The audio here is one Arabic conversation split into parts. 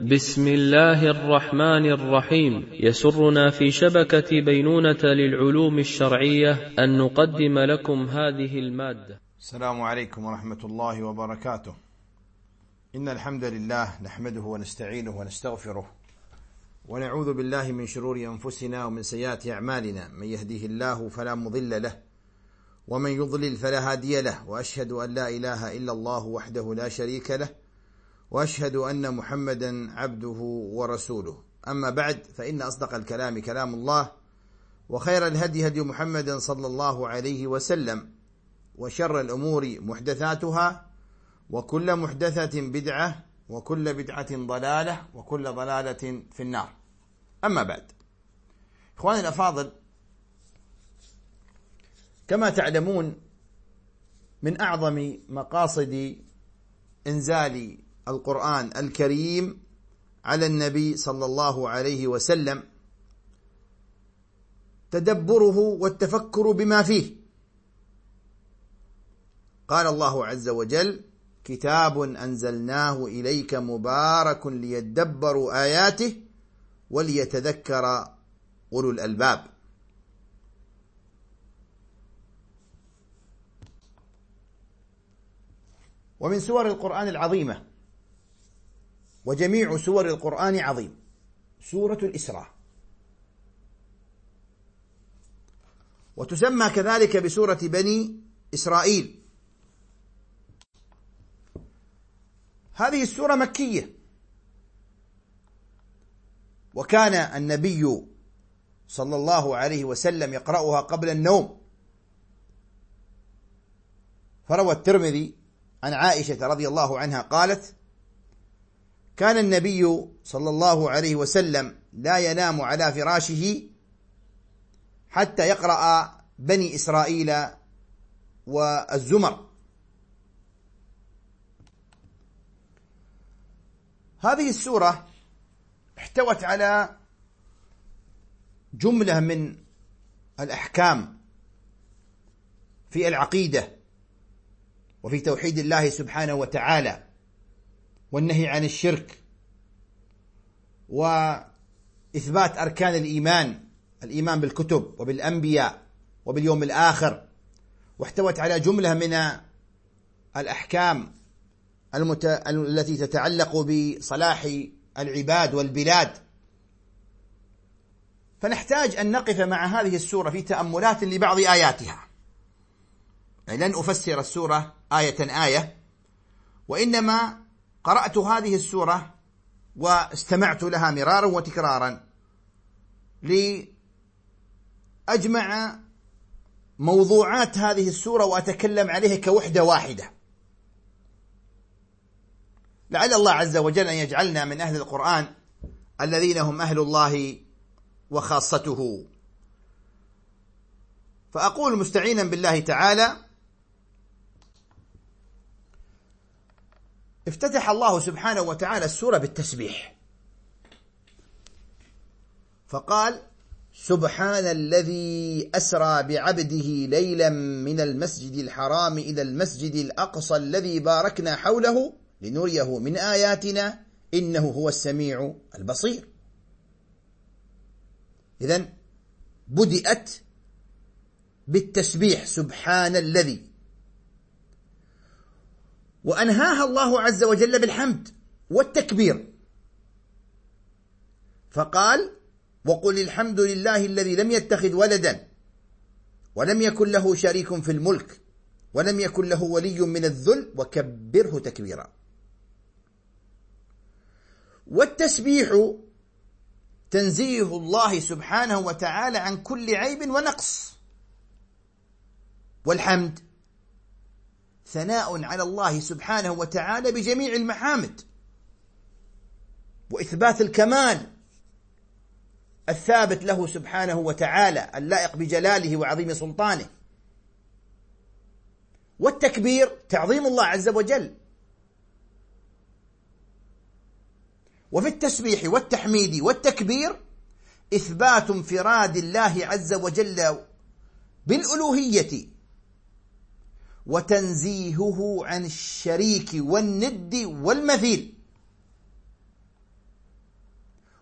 بسم الله الرحمن الرحيم. يسرنا في شبكة بينونة للعلوم الشرعية أن نقدم لكم هذه المادة. السلام عليكم ورحمة الله وبركاته. إن الحمد لله نحمده ونستعينه ونستغفره ونعوذ بالله من شرور أنفسنا ومن سيئات أعمالنا، من يهديه الله فلا مضل له ومن يضلل فلا هادي له، وأشهد أن لا إله إلا الله وحده لا شريك له، وأشهد أن محمدا عبده ورسوله. أما بعد، فإن أصدق الكلام كلام الله، وخير الهدي هدي محمد صلى الله عليه وسلم، وشر الأمور محدثاتها، وكل محدثة بدعة، وكل بدعة ضلالة، وكل ضلالة في النار. أما بعد، إخواني الأفاضل، كما تعلمون من أعظم مقاصد إنزال القرآن الكريم على النبي صلى الله عليه وسلم تدبره والتفكر بما فيه. قال الله عز وجل: كتاب أنزلناه إليك مبارك ليدبروا آياته وليتذكر أولو الألباب. ومن سور القرآن العظيمة، وجميع سور القرآن عظيم، سورة الإسراء، وتسمى كذلك بسورة بني إسرائيل. هذه السورة مكية، وكان النبي صلى الله عليه وسلم يقرأها قبل النوم. فروى الترمذي عن عائشة رضي الله عنها قالت: كان النبي صلى الله عليه وسلم لا ينام على فراشه حتى يقرأ بني إسرائيل والزمر. هذه السورة احتوت على جملة من الأحكام في العقيدة، وفي توحيد الله سبحانه وتعالى، والنهي عن الشرك، وإثبات أركان الإيمان بالكتب وبالأنبياء وباليوم الآخر. واحتوت على جملة من الأحكام التي تتعلق بصلاح العباد والبلاد. فنحتاج أن نقف مع هذه السورة في تأملات لبعض آياتها. لن أفسر السورة آية آية، وإنما قرأت هذه السورة واستمعت لها مرارا وتكرارا لأجمع موضوعات هذه السورة وأتكلم عليها كوحدة واحدة، لعل الله عز وجل أن يجعلنا من أهل القرآن الذين هم أهل الله وخاصته. فأقول مستعينا بالله تعالى: افتتح الله سبحانه وتعالى السورة بالتسبيح، فقال: سبحان الذي أسرى بعبده ليلا من المسجد الحرام إلى المسجد الأقصى الذي باركنا حوله لنريه من آياتنا إنه هو السميع البصير. إذن بدأت بالتسبيح سبحان الذي، وأنهاها الله عز وجل بالحمد والتكبير، فقال: وقل الحمد لله الذي لم يتخذ ولدا ولم يكن له شريك في الملك ولم يكن له ولي من الذل وكبره تكبيرا. والتسبيح تنزيه الله سبحانه وتعالى عن كل عيب ونقص، والحمد ثناء على الله سبحانه وتعالى بجميع المحامد، وإثبات الكمال الثابت له سبحانه وتعالى اللائق بجلاله وعظيم سلطانه. والتكبير تعظيم الله عز وجل. وفي التسبيح والتحميد والتكبير إثبات انفراد الله عز وجل بالألوهية، وتنزيهه عن الشريك والند والمثيل.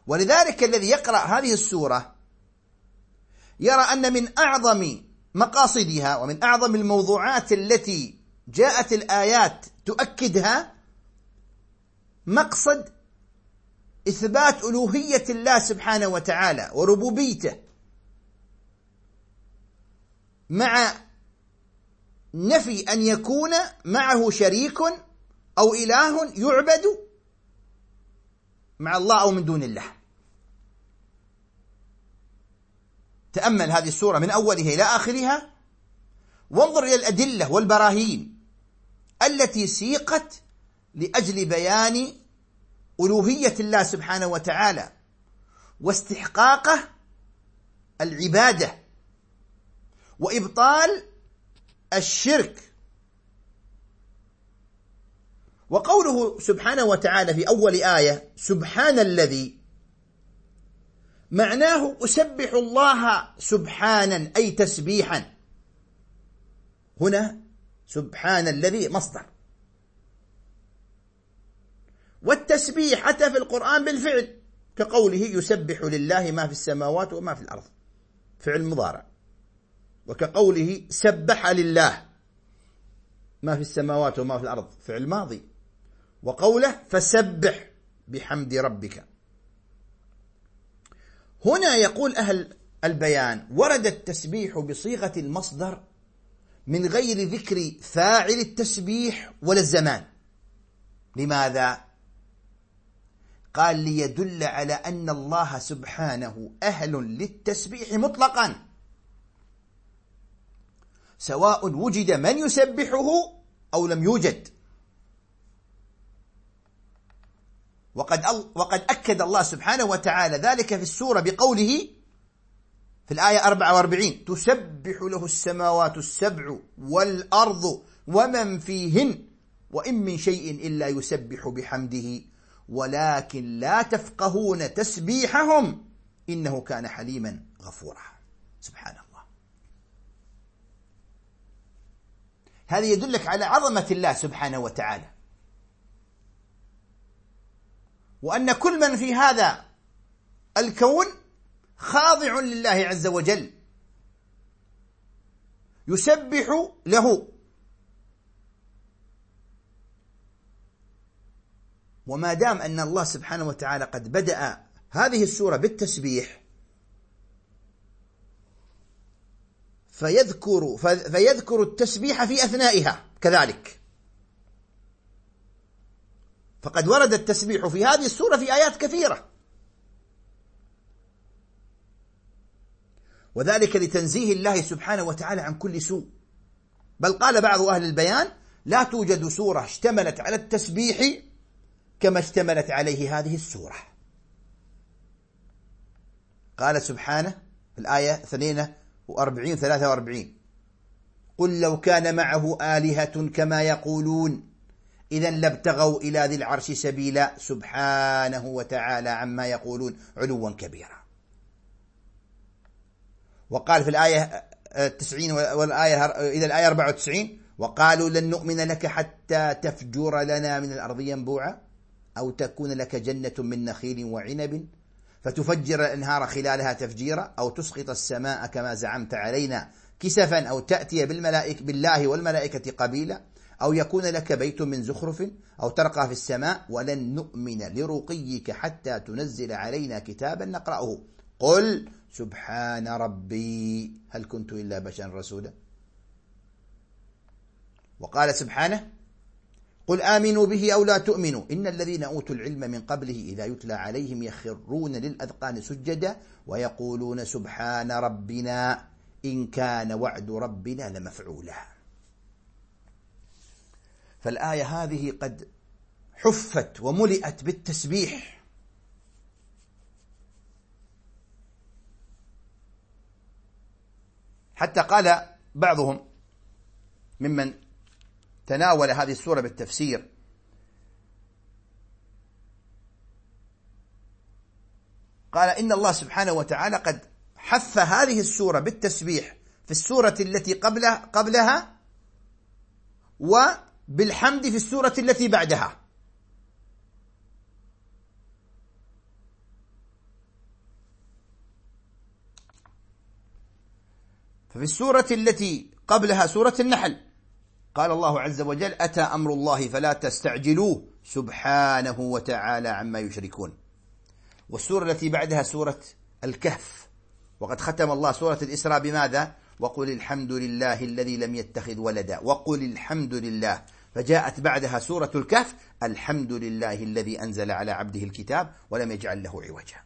ولذلك الذي يقرأ هذه السورة يرى أن من أعظم مقاصدها ومن أعظم الموضوعات التي جاءت الآيات تؤكدها مقصد إثبات ألوهية الله سبحانه وتعالى وربوبيته، مع نفي أن يكون معه شريك أو إله يعبد مع الله أو من دون الله. تأمل هذه السورة من أولها إلى آخرها، وانظر إلى الأدلة والبراهين التي سيقت لأجل بيان ألوهية الله سبحانه وتعالى واستحقاقه العبادة وإبطال الشرك. وقوله سبحانه وتعالى في أول آية سبحان الذي، معناه أسبح الله سبحانا أي تسبيحا. هنا سبحان الذي مصدر، والتسبيح حتى في القرآن بالفعل، كقوله يسبح لله ما في السماوات وما في الأرض، فعل مضارع، وكقوله سبح لله ما في السماوات وما في الأرض، فعل ماضي، وقوله فسبح بحمد ربك. هنا يقول أهل البيان ورد التسبيح بصيغة المصدر من غير ذكر فاعل التسبيح ولا الزمان. لماذا؟ قال ليدل على أن الله سبحانه أهل للتسبيح مطلقا، سواء وجد من يسبحه أو لم يوجد. وقد أكد الله سبحانه وتعالى ذلك في السورة بقوله في الآية 44 تسبح له السماوات السبع والأرض ومن فيهن وإن من شيء إلا يسبح بحمده ولكن لا تفقهون تسبيحهم إنه كان حليما غفورا. سبحان الله. هذا يدلك على عظمة الله سبحانه وتعالى، وأن كل من في هذا الكون خاضع لله عز وجل يسبح له. وما دام أن الله سبحانه وتعالى قد بدأ هذه السورة بالتسبيح فيذكر التسبيح في أثنائها كذلك، فقد ورد التسبيح في هذه السورة في آيات كثيرة، وذلك لتنزيه الله سبحانه وتعالى عن كل سوء. بل قال بعض أهل البيان لا توجد سورة اشتملت على التسبيح كما اشتملت عليه هذه السورة. قال سبحانه في الآية 42-43 قل لو كان معه آلهة كما يقولون إذا لابتغوا إلى ذي العرش سبيلا سبحانه وتعالى عما يقولون علوا كبيرا. وقال في الآية 90 والآية إلى الآية 94 وقالوا لن نؤمن لك حتى تفجر لنا من الأرض ينبوعا أو تكون لك جنة من نخيل وعنب فتفجر الأنهار خلالها تفجيرا أو تسقط السماء كما زعمت علينا كسفا أو تأتي بالله والملائكة قبيلا أو يكون لك بيت من زخرف أو ترقى في السماء ولن نؤمن لرقيك حتى تنزل علينا كتابا نقرأه قل سبحان ربي هل كنت إلا بشرا رسولا. وقال سبحانه قل آمنوا به أو لا تؤمنوا إن الذين أوتوا العلم من قبله إذا يتلى عليهم يخرون للأذقان سجدا ويقولون سبحان ربنا إن كان وعد ربنا لمفعولا. فالآية هذه قد حفت وملئت بالتسبيح، حتى قال بعضهم ممن تناول هذه السورة بالتفسير قال إن الله سبحانه وتعالى قد حث هذه السورة بالتسبيح في السورة التي قبلها وبالحمد في السورة التي بعدها. ففي السورة التي قبلها سورة النحل قال الله عز وجل: أتى أمر الله فلا تستعجلوه سبحانه وتعالى عما يشركون. والسورة التي بعدها سورة الكهف، وقد ختم الله سورة الإسراء بماذا؟ وقل الحمد لله الذي لم يتخذ ولدا، وقل الحمد لله. فجاءت بعدها سورة الكهف: الحمد لله الذي أنزل على عبده الكتاب ولم يجعل له عوجا.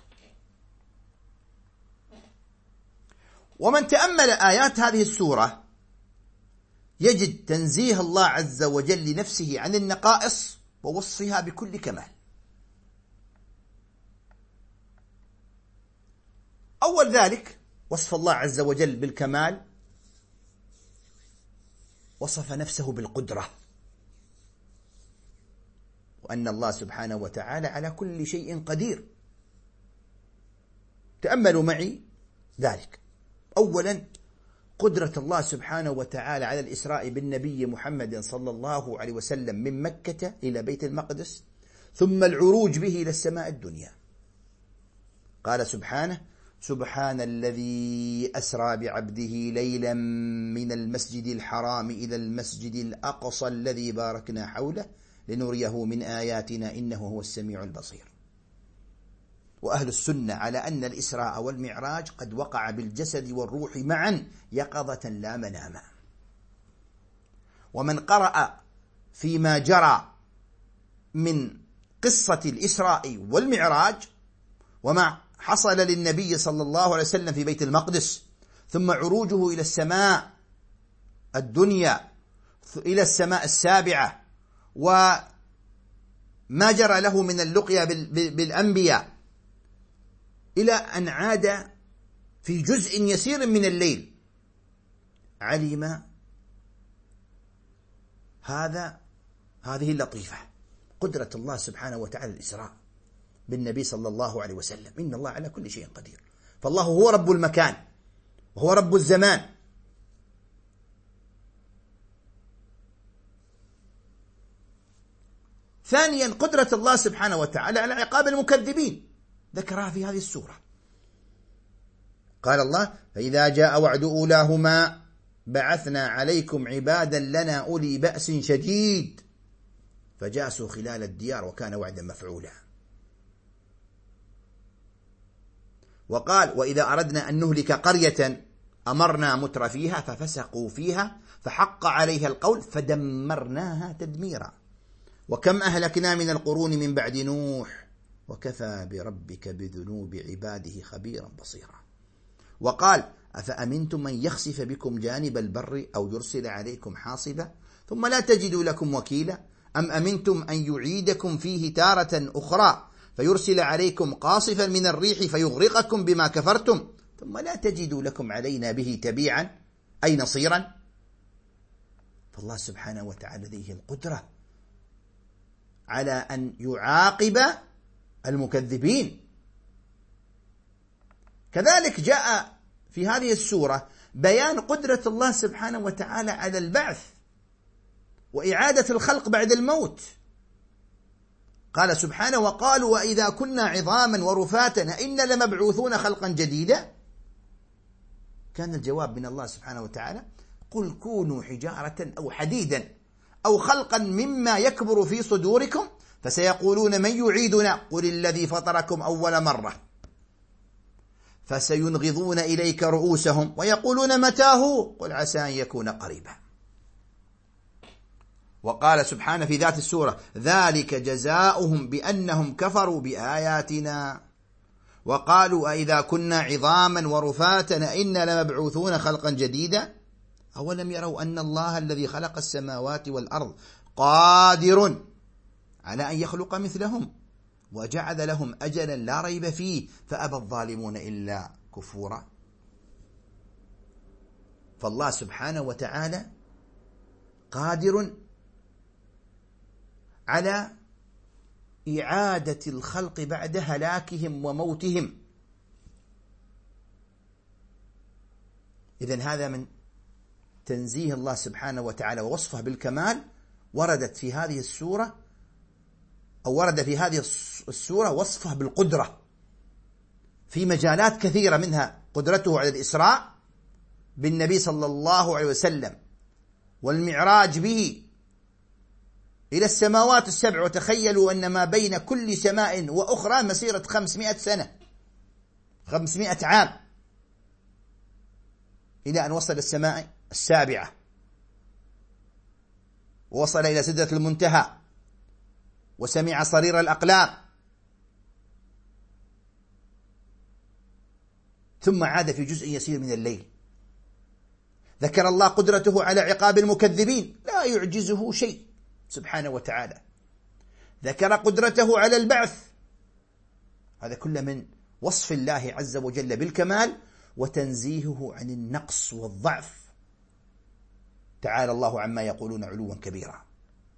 ومن تأمل آيات هذه السورة يجد تنزيه الله عز وجل لنفسه عن النقائص ووصفها بكل كمال. أول ذلك وصف الله عز وجل بالكمال، وصف نفسه بالقدرة، وأن الله سبحانه وتعالى على كل شيء قدير. تأملوا معي ذلك. أولا، قدرة الله سبحانه وتعالى على الإسراء بالنبي محمد صلى الله عليه وسلم من مكة إلى بيت المقدس، ثم العروج به إلى السماء الدنيا. قال سبحانه: سبحان الذي أسرى بعبده ليلا من المسجد الحرام إلى المسجد الأقصى الذي باركنا حوله لنريه من آياتنا إنه هو السميع البصير. وأهل السنة على أن الإسراء والمعراج قد وقع بالجسد والروح معا يقظة لا مناما. ومن قرأ فيما جرى من قصة الإسراء والمعراج وما حصل للنبي صلى الله عليه وسلم في بيت المقدس، ثم عروجه إلى السماء الدنيا إلى السماء السابعة، وما جرى له من اللقيا بالأنبياء، إلى أن عاد في جزء يسير من الليل، علم هذه اللطيفة، قدرة الله سبحانه وتعالى الإسراء بالنبي صلى الله عليه وسلم. إن الله على كل شيء قدير. فالله هو رب المكان وهو رب الزمان. ثانيا، قدرة الله سبحانه وتعالى على عقاب المكذبين، ذكرها في هذه السورة. قال الله: فإذا جاء وعد أولاهما بعثنا عليكم عبادا لنا أولي بأس شديد فجاسوا خلال الديار وكان وعدا مفعولا. وقال: وإذا أردنا أن نهلك قرية أمرنا متر فيها ففسقوا فيها فحق عليها القول فدمرناها تدميرا. وكم أهلكنا من القرون من بعد نوح وكفى بربك بذنوب عباده خبيرا بصيرا. وقال: أفأمنتم من يخسف بكم جانب البر أو يرسل عليكم حاصبا ثم لا تجدوا لكم وكيلا أم أمنتم أن يعيدكم فيه تارة أخرى فيرسل عليكم قاصفا من الريح فيغرقكم بما كفرتم ثم لا تجدوا لكم علينا به تبيعا أي نصيرا. فالله سبحانه وتعالى لديه القدرة على أن يعاقب المكذبين. كذلك جاء في هذه السورة بيان قدرة الله سبحانه وتعالى على البعث وإعادة الخلق بعد الموت. قال سبحانه: وقالوا وإذا كنا عظاما ورفاتا أئنا لمبعوثون خلقا جديدا. كان الجواب من الله سبحانه وتعالى: قل كونوا حجارة أو حديدا أو خلقا مما يكبر في صدوركم فسيقولون من يعيدنا قل الذي فطركم أول مرة فسينغضون إليك رؤوسهم ويقولون متاه قل عسى أن يكون قريبا. وقال سبحانه في ذات السورة: ذلك جزاؤهم بأنهم كفروا بآياتنا وقالوا أئذا كنا عظاما ورفاتا أئنا لمبعوثون خلقا جديدا أولم يروا أن الله الذي خلق السماوات والأرض قادر على أن يخلق مثلهم وجعل لهم أجلا لا ريب فيه فأبى الظالمون إلا كفورا. فالله سبحانه وتعالى قادر على إعادة الخلق بعد هلاكهم وموتهم. إذن هذا من تنزيه الله سبحانه وتعالى ووصفه بالكمال وردت في هذه السورة أو ورد في هذه السورة وصفه بالقدرة في مجالات كثيرة، منها قدرته على الإسراء بالنبي صلى الله عليه وسلم والمعراج به إلى السماوات السبع، وتخيلوا أن ما بين كل سماء وأخرى مسيرة 500 سنة، 500 عام، إلى أن وصل السماء السابعة ووصل إلى سدرة المنتهى وسمع صرير الأقلام، ثم عاد في جزء يسير من الليل. ذكر الله قدرته على عقاب المكذبين، لا يعجزه شيء سبحانه وتعالى. ذكر قدرته على البعث، هذا كله من وصف الله عز وجل بالكمال وتنزيهه عن النقص والضعف. تعالى الله عما يقولون علوا كبيرا.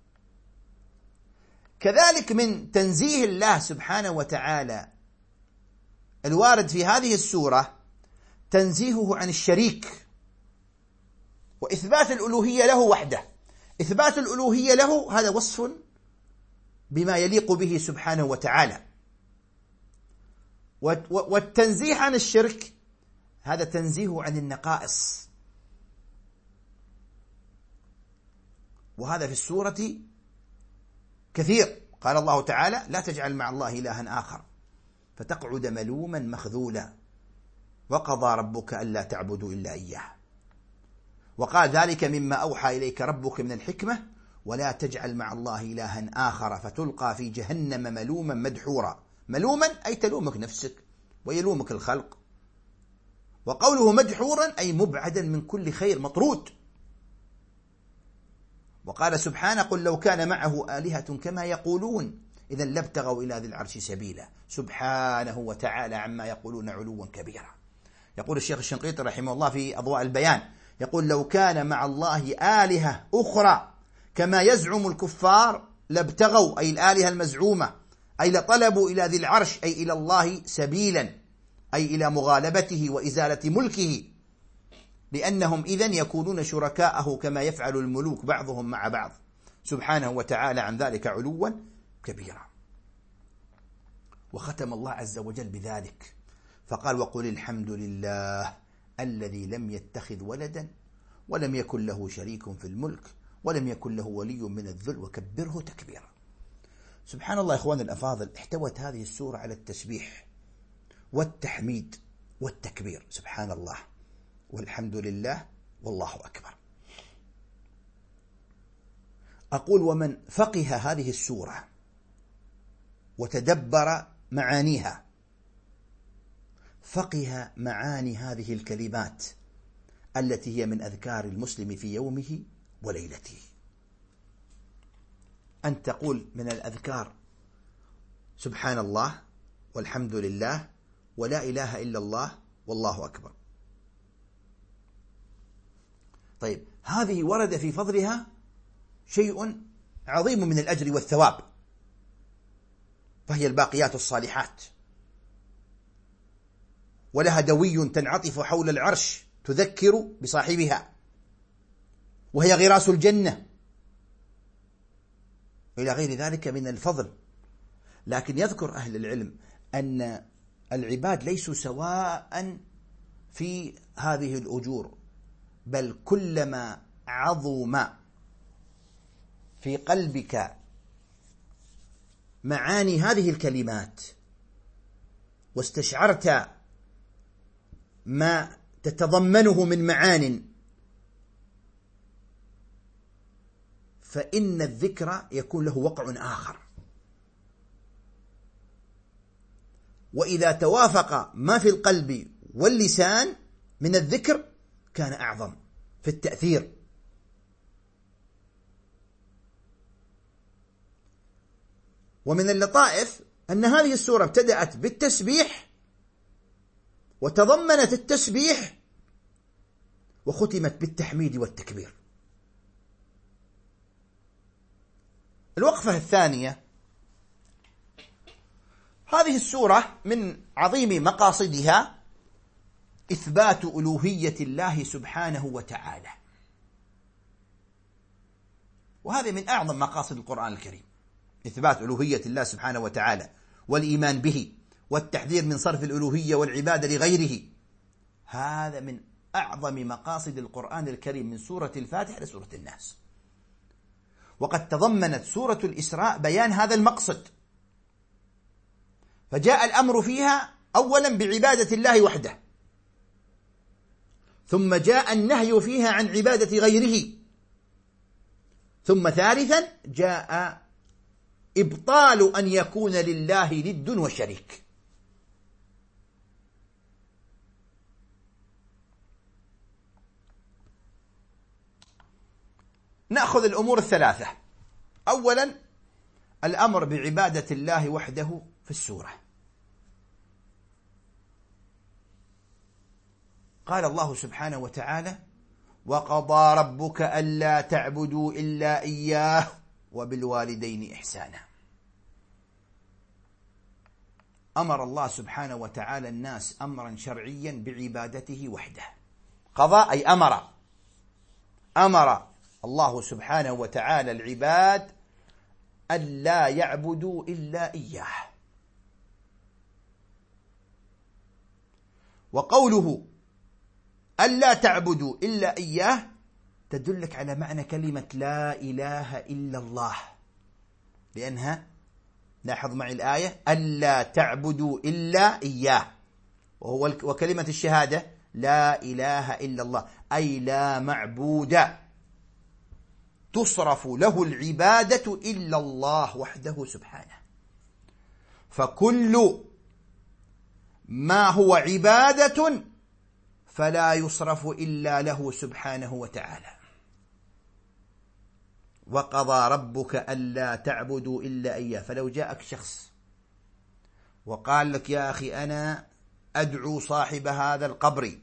كذلك من تنزيه الله سبحانه وتعالى الوارد في هذه السورة تنزيهه عن الشريك وإثبات الألوهية له وحده. إثبات الألوهية له هذا وصف بما يليق به سبحانه وتعالى، والتنزيه عن الشرك هذا تنزيه عن النقائص، وهذا في السورة كثير. قال الله تعالى: لا تجعل مع الله إلها آخر فتقعد ملوما مخذولا وقضى ربك ألا تعبدوا إلا إياه. وقال: ذلك مما أوحى إليك ربك من الحكمة ولا تجعل مع الله إلها آخر فتلقى في جهنم ملوما مدحورا. ملوما أي تلومك نفسك ويلومك الخلق. وقوله مدحورا أي مبعدا من كل خير، مطرود. وقال سبحانه: قل لو كان معه آلهة كما يقولون إذا لابتغوا إلى ذي العرش سبيلا. سبحانه وتعالى عما يقولون علوا كبيرا. يقول الشيخ الشنقيطي رحمه الله في أضواء البيان، يقول: لو كان مع الله آلهة أخرى كما يزعم الكفار لابتغوا، أي الآلهة المزعومة، أي لطلبوا إلى ذي العرش، أي إلى الله سبيلا، أي إلى مغالبته وإزالة ملكه، لأنهم إذن يكونون شركاءه كما يفعل الملوك بعضهم مع بعض، سبحانه وتعالى عن ذلك علوا كبيرا. وختم الله عز وجل بذلك فقال: وقل الحمد لله الذي لم يتخذ ولدا ولم يكن له شريك في الملك ولم يكن له ولي من الذل وكبره تكبيرا. سبحان الله. إخواني الأفاضل، احتوت هذه السورة على التسبيح والتحميد والتكبير، سبحان الله والحمد لله والله أكبر. أقول: ومن فقه هذه السورة وتدبر معانيها فقه معاني هذه الكلمات التي هي من أذكار المسلم في يومه وليلته. أن تقول من الأذكار سبحان الله والحمد لله ولا إله إلا الله والله أكبر. طيب، هذه ورد في فضلها شيء عظيم من الأجر والثواب، فهي الباقيات الصالحات، ولها دوي تنعطف حول العرش تذكر بصاحبها، وهي غراس الجنة، إلى غير ذلك من الفضل. لكن يذكر أهل العلم أن العباد ليسوا سواء في هذه الأجور، بل كلما عظم في قلبك معاني هذه الكلمات واستشعرت ما تتضمنه من معان، فإن الذكر يكون له وقع آخر. وإذا توافق ما في القلب واللسان من الذكر كان أعظم في التأثير. ومن اللطائف أن هذه السورة ابتدأت بالتسبيح وتضمنت التسبيح وختمت بالتحميد والتكبير. الوقفة الثانية، هذه السورة من عظيم مقاصدها إثبات ألوهية الله سبحانه وتعالى، وهذا من أعظم مقاصد القرآن الكريم، إثبات ألوهية الله سبحانه وتعالى والإيمان به والتحذير من صرف الألوهية والعبادة لغيره. هذا من أعظم مقاصد القرآن الكريم من سورة الفاتحة لسورة الناس، وقد تضمنت سورة الإسراء بيان هذا المقصد، فجاء الأمر فيها أولا بعبادة الله وحده، ثم جاء النهي فيها عن عبادة غيره، ثم ثالثا جاء إبطال أن يكون لله ند وشريك. نأخذ الأمور الثلاثة. أولا الأمر بعبادة الله وحده في السورة. قال الله سبحانه وتعالى: وقضى ربك ألا تعبدوا إلا إياه وبالوالدين إحسانا. أمر الله سبحانه وتعالى الناس أمرا شرعيا بعبادته وحده. قضى أي أمر الله سبحانه وتعالى العباد ألا يعبدوا إلا إياه. وقوله ألا تعبدوا إلا إياه تدلك على معنى كلمة لا إله إلا الله، لأنها، لاحظ معي الآية، ألا تعبدوا إلا إياه، وكلمة الشهادة لا إله إلا الله، أي لا معبود تصرف له العبادة إلا الله وحده سبحانه. فكل ما هو عبادة فلا يصرف إلا له سبحانه وتعالى. وقضى ربك ألا تعبدوا إلا إياه. فلو جاءك شخص وقال لك: يا أخي أنا أدعو صاحب هذا القبر،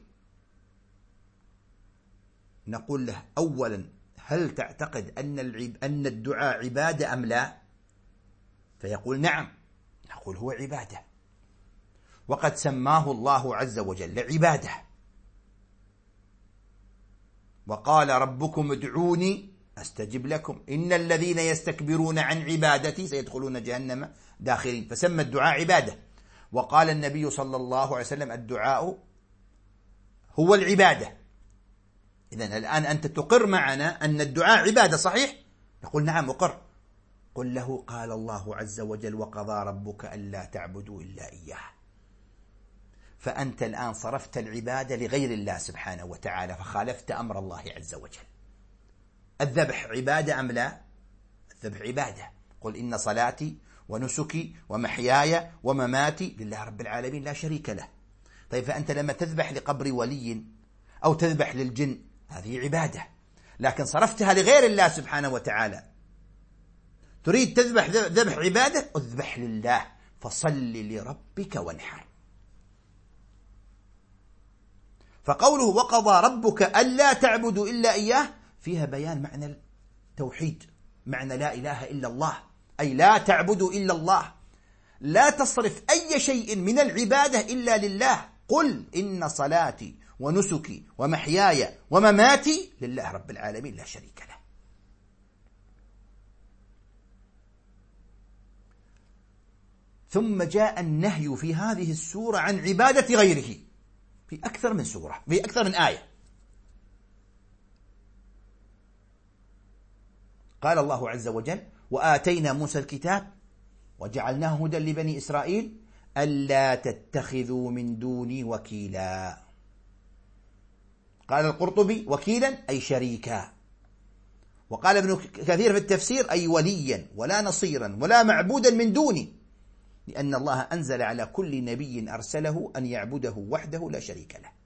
نقول له: أولا هل تعتقد أن الدعاء عبادة أم لا؟ فيقول: نعم. نقول: هو عبادة، وقد سماه الله عز وجل عبادة. وقال ربكم ادعوني أستجب لكم إن الذين يستكبرون عن عبادتي سيدخلون جهنم داخرين، فسمى الدعاء عبادة. وقال النبي صلى الله عليه وسلم: الدعاء هو العبادة. إذن الآن أنت تقر معنا أن الدعاء عبادة، صحيح؟ نقول: نعم أقر. قل له: قال الله عز وجل: وقضى ربك ألا تعبدوا إلا إياه. فأنت الآن صرفت العبادة لغير الله سبحانه وتعالى، فخالفت أمر الله عز وجل. الذبح عبادة أم لا؟ الذبح عبادة. قل إن صلاتي ونسكي ومحياي ومماتي لله رب العالمين لا شريك له. طيب، فأنت لما تذبح لقبر ولي أو تذبح للجن هذه عبادة، لكن صرفتها لغير الله سبحانه وتعالى. تريد تذبح ذبح عبادة، اذبح لله، فصل لربك وانحر. فقوله وقضى ربك ألا تعبدوا إلا إياه فيها بيان معنى التوحيد، معنى لا إله إلا الله، أي لا تعبدوا إلا الله، لا تصرف أي شيء من العبادة إلا لله. قل إن صلاتي ونسكي ومحياي ومماتي لله رب العالمين لا شريك له. ثم جاء النهي في هذه السورة عن عبادة غيره في أكثر من سورة، في أكثر من آية. قال الله عز وجل: وآتينا موسى الكتاب وجعلناه هدى لبني إسرائيل ألا تتخذوا من دوني وكيلا. قال القرطبي: وكيلا أي شريكا. وقال ابن كثير في التفسير: أي وليا ولا نصيرا ولا معبودا من دوني، لأن الله أنزل على كل نبي أرسله أن يعبده وحده لا شريك له.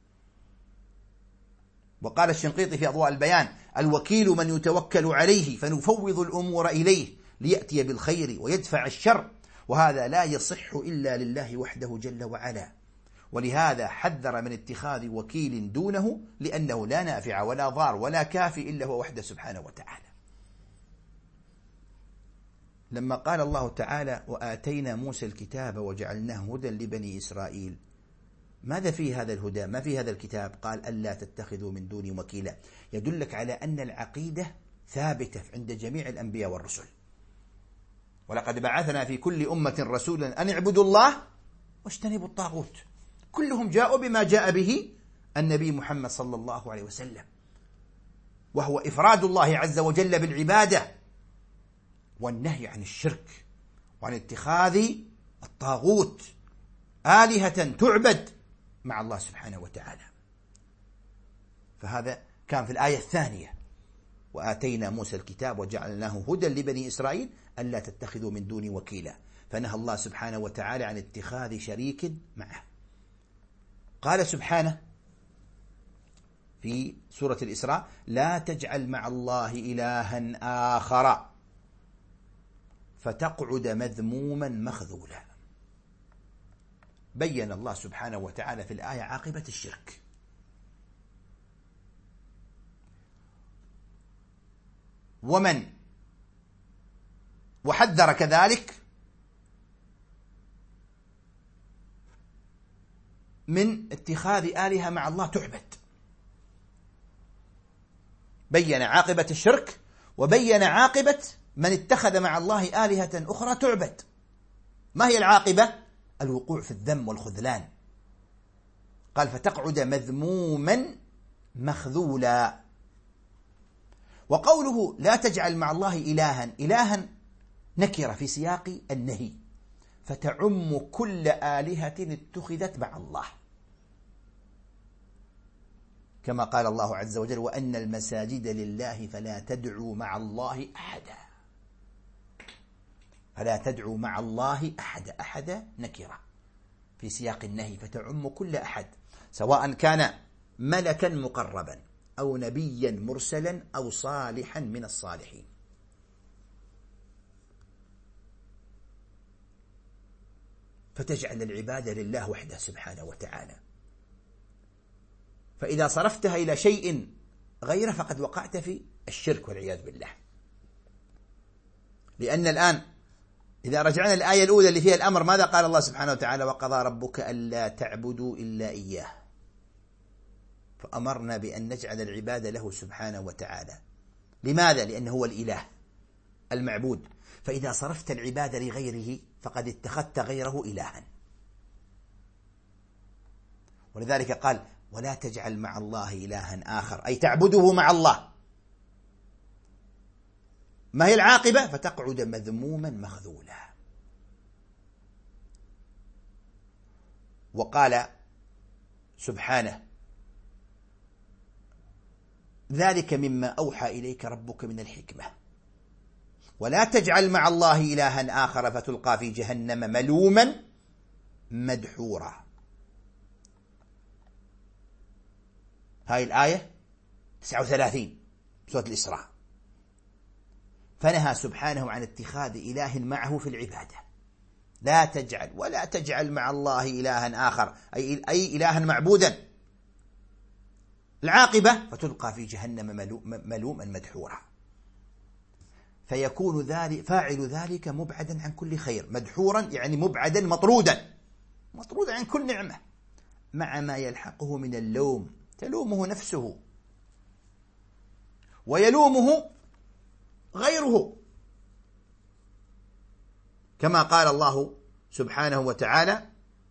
وقال الشنقيطي في أضواء البيان: الوكيل من يتوكل عليه فنفوض الأمور إليه ليأتي بالخير ويدفع الشر، وهذا لا يصح إلا لله وحده جل وعلا. ولهذا حذر من اتخاذ وكيل دونه، لأنه لا نافع ولا ضار ولا كافي إلا هو وحده سبحانه وتعالى. لما قال الله تعالى: وآتينا موسى الكتاب وجعلناه هدى لبني إسرائيل، ماذا في هذا الهدى؟ ما في هذا الكتاب؟ قال: ألا تتخذوا من دوني وكيلا. يدلك على أن العقيدة ثابتة عند جميع الأنبياء والرسل. ولقد بعثنا في كل أمة رسولا أن اعبدوا الله واجتنبوا الطاغوت. كلهم جاءوا بما جاء به النبي محمد صلى الله عليه وسلم، وهو إفراد الله عز وجل بالعبادة والنهي عن الشرك وعن اتخاذ الطاغوت آلهة تعبد مع الله سبحانه وتعالى. فهذا كان في الآية الثانية: وآتينا موسى الكتاب وجعلناه هدى لبني إسرائيل ألا تتخذوا من دوني وكيلا. فنهى الله سبحانه وتعالى عن اتخاذ شريك معه. قال سبحانه في سورة الإسراء: لا تجعل مع الله إلها آخر فتقعد مذموما مخذولا. بين الله سبحانه وتعالى في الآية عاقبة الشرك، وحذر كذلك من اتخاذ آلهة مع الله تعبد. بين عاقبة الشرك وبين عاقبة من اتخذ مع الله آلهة أخرى تعبد. ما هي العاقبة؟ الوقوع في الذم والخذلان. قال: فتقعد مذموما مخذولا. وقوله لا تجعل مع الله إلها نكرة في سياق النهي، فتعم كل آلهة اتخذت مع الله، كما قال الله عز وجل: وأن المساجد لله فلا تدعوا مع الله أحدا. فلا تدعوا مع الله أحدا. أحدا نكرة في سياق النهي، فتعم كل أحد، سواء كان ملكا مقربا أو نبيا مرسلا أو صالحا من الصالحين. فتجعل العبادة لله وحده سبحانه وتعالى. فإذا صرفتها إلى شيء غيره فقد وقعت في الشرك والعياذ بالله. لأن الآن إذا رجعنا الآية الأولى اللي فيها الأمر، ماذا قال الله سبحانه وتعالى؟ وقضى ربك ألا تعبدوا إلا إياه. فأمرنا بأن نجعل العبادة له سبحانه وتعالى. لماذا؟ لأنه هو الإله المعبود. فإذا صرفت العبادة لغيره فقد اتخذت غيره إلها. ولذلك قال: ولا تجعل مع الله إلها آخر، أي تعبده مع الله. ما هي العاقبة؟ فتقعد مذموما مخذولا. وقال سبحانه: ذلك مما أوحى إليك ربك من الحكمة ولا تجعل مع الله إلها آخر فتلقى في جهنم ملوما مدحورا. هاي الآية 39 سورة الإسراء. فنهى سبحانه عن اتخاذ إله معه في العبادة. لا تجعل، ولا تجعل مع الله إلها آخر، أي إلها معبودا. العاقبة فتلقى في جهنم ملوما مدحورا. فيكون فاعل ذلك مبعدا عن كل خير، مدحورا يعني مبعدا مطرودا عن كل نعمة، مع ما يلحقه من اللوم. تلومه نفسه ويلومه غيره، كما قال الله سبحانه وتعالى: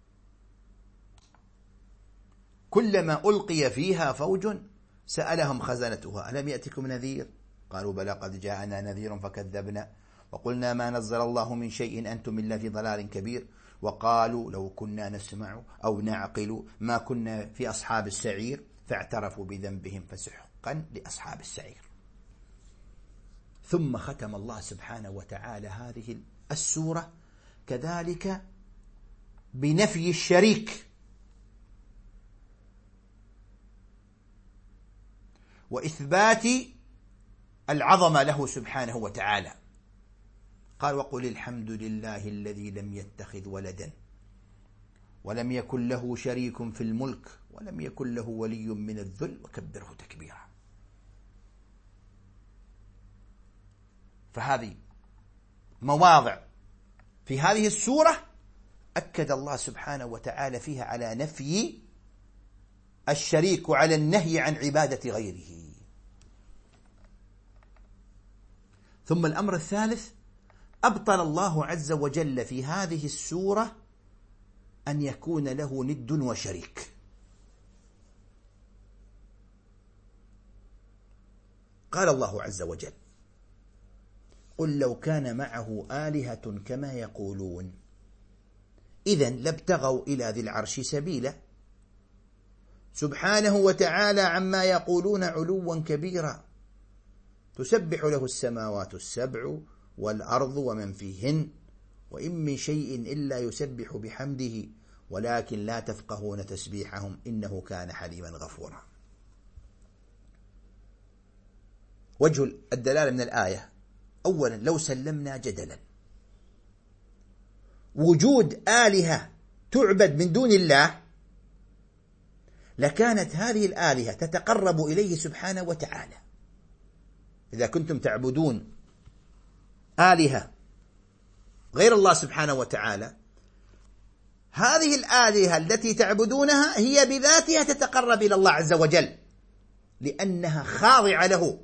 كلما ألقي فيها فوج سألهم خزنتها ألم يأتكم نذير قالوا بلى قد جاءنا نذير فكذبنا وقلنا ما نزل الله من شيء أنتم إلا في ضلال كبير وقالوا لو كنا نسمع أو نعقل ما كنا في أصحاب السعير فاعترفوا بذنبهم فسحقا لأصحاب السعير. ثم ختم الله سبحانه وتعالى هذه السورة كذلك بنفي الشريك وإثبات العظمة له سبحانه وتعالى. قال: وقل الحمد لله الذي لم يتخذ ولدا ولم يكن له شريك في الملك ولم يكن له ولي من الذل وكبره تكبيرا. فهذه مواضع في هذه السورة أكد الله سبحانه وتعالى فيها على نفي الشريك وعلى النهي عن عبادة غيره. ثم الأمر الثالث: أبطل الله عز وجل في هذه السورة أن يكون له ند وشريك. قال الله عز وجل: قل لو كان معه آلهة كما يقولون إذن لابتغوا إلى ذي العرش سبيلا سبحانه وتعالى عما يقولون علوا كبيرا تسبح له السماوات السبع والأرض ومن فيهن وإن من شيء إلا يسبح بحمده ولكن لا تفقهون تسبيحهم إنه كان حليما غفورا. وجه الدلالة من الآية: أولا، لو سلمنا جدلا وجود آلهة تعبد من دون الله لكانت هذه الآلهة تتقرب إليه سبحانه وتعالى. إذا كنتم تعبدون آلهة غير الله سبحانه وتعالى، هذه الآلهة التي تعبدونها هي بذاتها تتقرب إلى الله عز وجل لأنها خاضعة له.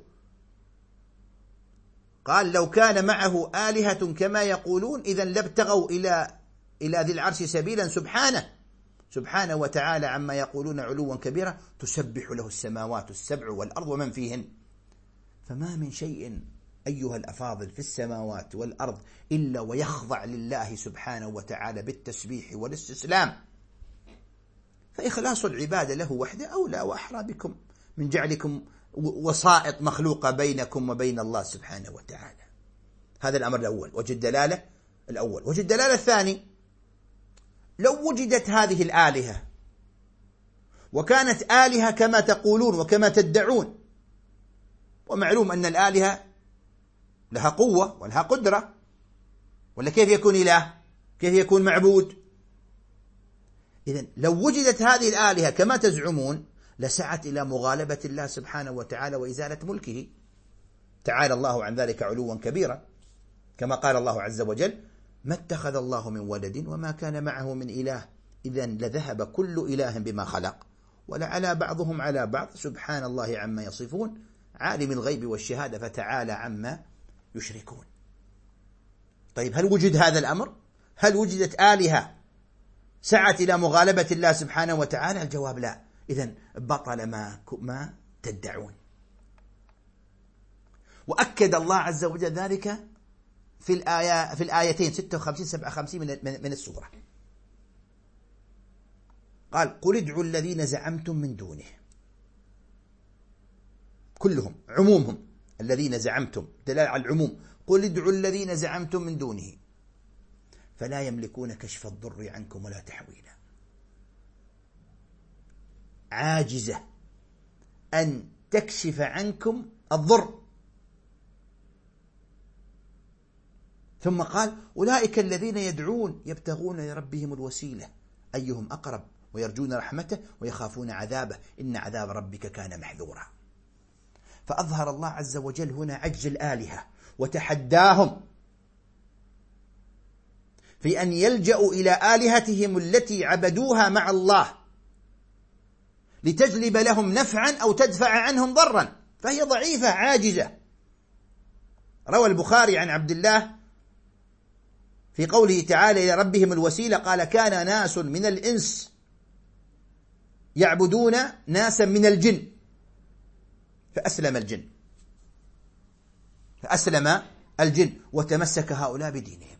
قال: لو كان معه آلهة كما يقولون إذن لابتغوا إلى ذي العرش سبيلا سبحانه وتعالى عما يقولون علوا كبيرا تسبح له السماوات السبع والأرض ومن فيهن. فما من شيء أيها الأفاضل في السماوات والأرض إلا ويخضع لله سبحانه وتعالى بالتسبيح والاستسلام، فإخلاص العبادة له وحده أولى وأحرى بكم من جعلكم وسائط مخلوقة بينكم وبين الله سبحانه وتعالى. هذا الأمر الأول، وجه الدلالة الأول. وجه الدلالة الثاني: لو وجدت هذه الآلهة وكانت آلهة كما تقولون وكما تدعون، ومعلوم أن الآلهة لها قوة ولها قدرة، ولا كيف يكون إله؟ كيف يكون معبود؟ إذن لو وجدت هذه الآلهة كما تزعمون لسعت إلى مغالبة الله سبحانه وتعالى وإزالة ملكه، تعالى الله عن ذلك علوا كبيرا، كما قال الله عز وجل: ما اتخذ الله من ولد وما كان معه من إله إذن لذهب كل إله بما خلق ولعلى بعضهم على بعض سبحان الله عما يصفون عالم الغيب والشهادة فتعالى عما يشركون. طيب، هل وجد هذا الأمر؟ هل وجدت آلهة سعت إلى مغالبة الله سبحانه وتعالى؟ الجواب لا. إذن بطل ما تدعون. وأكد الله عز وجل ذلك في الآيتين 56 57 من السورة. قال: قل ادعوا الذين زعمتم من دونه، كلهم عمومهم الذين زعمتم، دلالة على العموم. قل ادعوا الذين زعمتم من دونه فلا يملكون كشف الضر عنكم ولا تحويلا. عاجزة أن تكشف عنكم الضر. ثم قال: أولئك الذين يدعون يبتغون لربهم الوسيلة أيهم أقرب ويرجون رحمته ويخافون عذابه إن عذاب ربك كان محذورا. فأظهر الله عز وجل هنا عجز الآلهة وتحداهم في أن يلجأوا إلى آلهتهم التي عبدوها مع الله لتجلب لهم نفعا أو تدفع عنهم ضرا، فهي ضعيفة عاجزة. روى البخاري عن عبد الله في قوله تعالى: إلى ربهم الوسيلة، قال: كان ناس من الإنس يعبدون ناسا من الجن فأسلم الجن وتمسك هؤلاء بدينهم.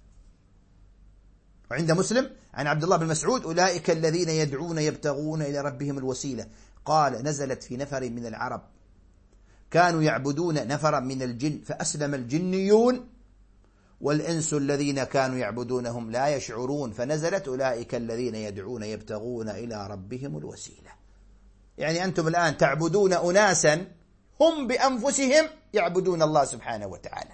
وعند مسلم عن عبد الله بن مسعود: أولئك الذين يدعون يبتغون إلى ربهم الوسيلة، قال: نزلت في نفر من العرب كانوا يعبدون نفرا من الجن فأسلم الجنيون والإنس الذين كانوا يعبدونهم لا يشعرون فنزلت أولئك الذين يدعون يبتغون إلى ربهم الوسيلة. يعني أنتم الآن تعبدون أناسا هم بأنفسهم يعبدون الله سبحانه وتعالى.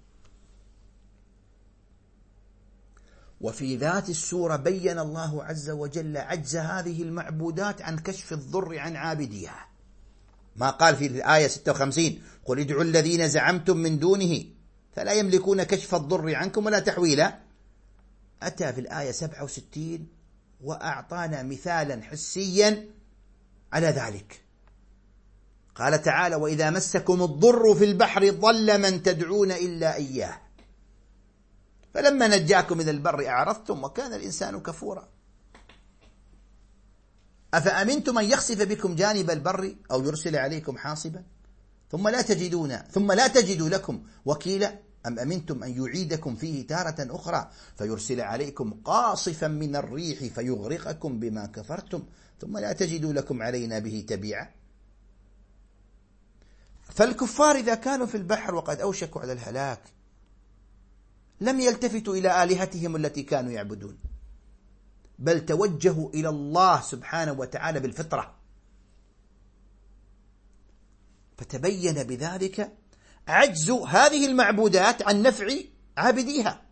وفي ذات السورة بين الله عز وجل عجز هذه المعبودات عن كشف الضر عن عابديها، ما قال في الآية 56: قل ادعوا الذين زعمتم من دونه فلا يملكون كشف الضر عنكم ولا تحويلا. أتى في الآية 67 وأعطانا مثالا حسيا على ذلك. قال تعالى: وإذا مسكم الضر في البحر ضل من تدعون إلا إياه فلما نجاكم من البر أعرضتم وكان الإنسان كفورا. أفأمنتم أن يخسف بكم جانب البر أو يرسل عليكم حاصبا ثم لا تجدوا لكم وكيلا أم أمنتم أن يعيدكم فيه تارة أخرى فيرسل عليكم قاصفا من الريح فيغرقكم بما كفرتم ثم لا تجدوا لكم علينا به تبيعا. فالكفار إذا كانوا في البحر وقد أوشكوا على الهلاك لم يلتفتوا إلى آلهتهم التي كانوا يعبدون، بل توجهوا إلى الله سبحانه وتعالى بالفطرة، فتبين بذلك عجز هذه المعبودات عن نفع عابديها.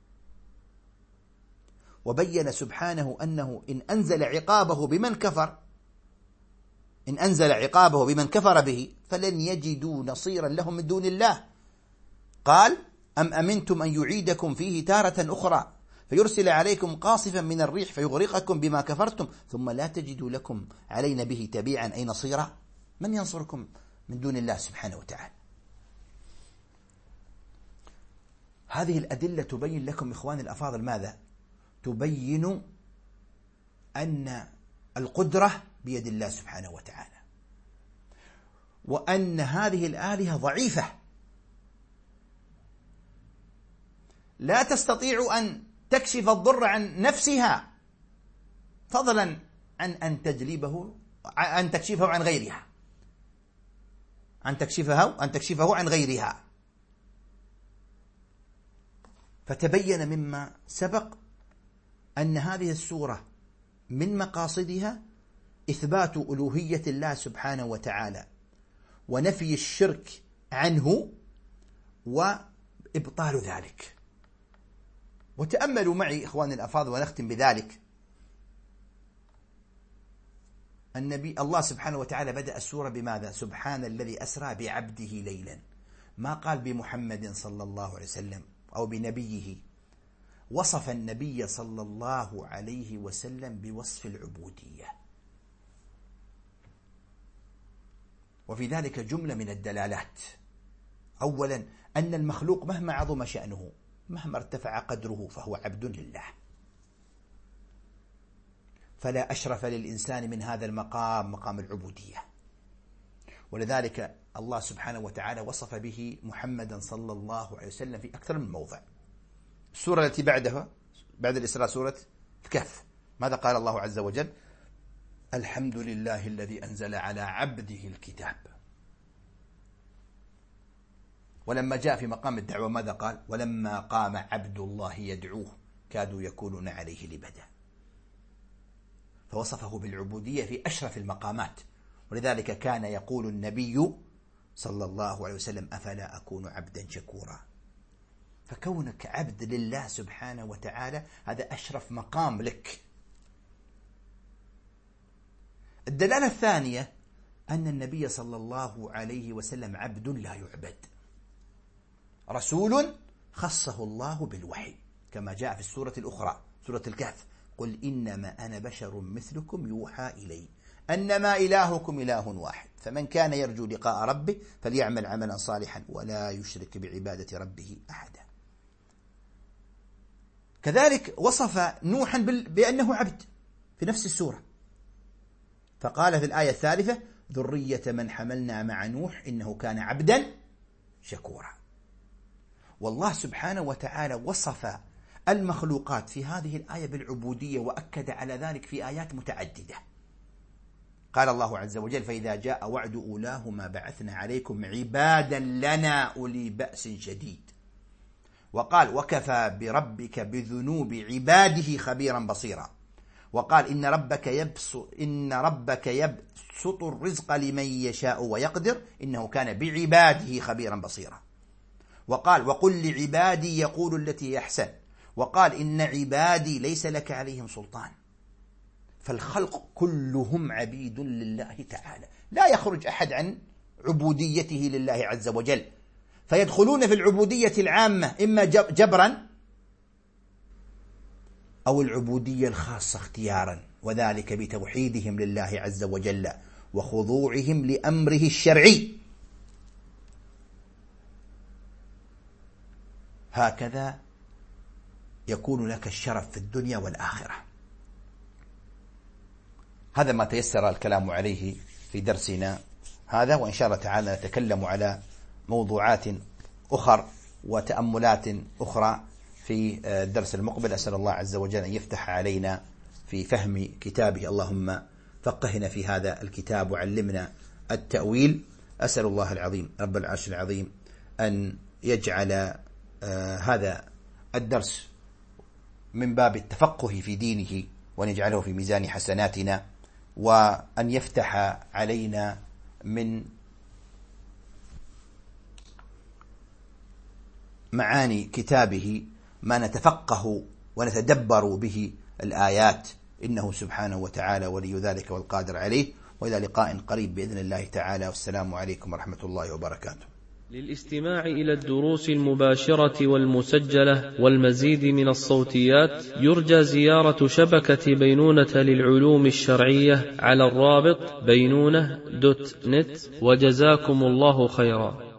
وبين سبحانه أنه إن أنزل عقابه بمن كفر به فلن يجدوا نصيرا لهم من دون الله. قال أم أمنتم أن يعيدكم فيه تارة أخرى فيرسل عليكم قاصفا من الريح فيغرقكم بما كفرتم ثم لا تجدوا لكم علينا به تبيعا أي نصيرا. من ينصركم من دون الله سبحانه وتعالى؟ هذه الأدلة تبين لكم إخواني الأفاضل ماذا؟ تبين أن القدرة بيد الله سبحانه وتعالى، وأن هذه الآلهة ضعيفة لا تستطيع أن تكشف الضر عن نفسها فضلا عن أن تكشفه عن غيرها، أن تكشفه عن غيرها. فتبين مما سبق أن هذه السورة من مقاصدها إثبات ألوهية الله سبحانه وتعالى ونفي الشرك عنه وإبطال ذلك. وتأملوا معي إخواني الأفاضل ونختم بذلك. الله سبحانه وتعالى بدأ السورة بماذا؟ سبحان الذي أسرى بعبده ليلا، ما قال بمحمد صلى الله عليه وسلم أو بنبيه، وصف النبي صلى الله عليه وسلم بوصف العبودية. وفي ذلك جملة من الدلالات. أولا أن المخلوق مهما عظم شأنه مهما ارتفع قدره فهو عبد لله، فلا أشرف للإنسان من هذا المقام، مقام العبودية. ولذلك الله سبحانه وتعالى وصف به محمدا صلى الله عليه وسلم في أكثر من موضع. السورة التي بعدها بعد الإسراء سورة الكهف، ماذا قال الله عز وجل؟ الحمد لله الذي أنزل على عبده الكتاب. ولما جاء في مقام الدعوة ماذا قال؟ ولما قام عبد الله يدعوه كادوا يكونون عليه لبدا. فوصفه بالعبودية في أشرف المقامات. ولذلك كان يقول النبي صلى الله عليه وسلم أفلا أكون عبدا شكورا. فكونك عبد لله سبحانه وتعالى هذا أشرف مقام لك. الدلالة الثانية أن النبي صلى الله عليه وسلم عبد لا يعبد، رسول خصه الله بالوحي كما جاء في السورة الأخرى سورة الكهف، قل إنما أنا بشر مثلكم يوحى إلي أنما إلهكم إله واحد فمن كان يرجو لقاء ربه فليعمل عملا صالحا ولا يشرك بعبادة ربه أحدا. كذلك وصف نوحا بأنه عبد في نفس السورة، فقال في الآية الثالثة ذرية من حملنا مع نوح إنه كان عبدا شكورا. والله سبحانه وتعالى وصف المخلوقات في هذه الآية بالعبودية وأكد على ذلك في آيات متعددة. قال الله عز وجل فإذا جاء وعد أولاهما بعثنا عليكم عبادا لنا أولي بأس شديد. وقال وكفى بربك بذنوب عباده خبيرا بصيرا. وقال إن ربك يبسط الرزق لمن يشاء ويقدر إنه كان بعباده خبيرا بصيرا. وقال وقل لعبادي يقول التي يحسن. وقال إن عبادي ليس لك عليهم سلطان. فالخلق كلهم عبيد لله تعالى، لا يخرج أحد عن عبوديته لله عز وجل، فيدخلون في العبودية العامة إما جبرا أو العبودية الخاصة اختيارا، وذلك بتوحيدهم لله عز وجل وخضوعهم لأمره الشرعي. هكذا يكون لك الشرف في الدنيا والآخرة. هذا ما تيسر الكلام عليه في درسنا هذا، وإن شاء الله تعالى نتكلم على موضوعات أخر وتأملات أخرى في الدرس المقبل. أسأل الله عز وجل أن يفتح علينا في فهم كتابه. اللهم فقهنا في هذا الكتاب وعلمنا التأويل. أسأل الله العظيم رب العرش العظيم أن يجعل هذا الدرس من باب التفقه في دينه، وأن يجعله في ميزان حسناتنا، وأن يفتح علينا من معاني كتابه ما نتفقه ونتدبر به الآيات، إنه سبحانه وتعالى ولي ذلك والقادر عليه. وإلى لقاء قريب بإذن الله تعالى، والسلام عليكم ورحمة الله وبركاته. للاستماع إلى الدروس المباشرة والمسجلة والمزيد من الصوتيات يرجى زيارة شبكة بينونة للعلوم الشرعية على الرابط بينونة.net. وجزاكم الله خيرا.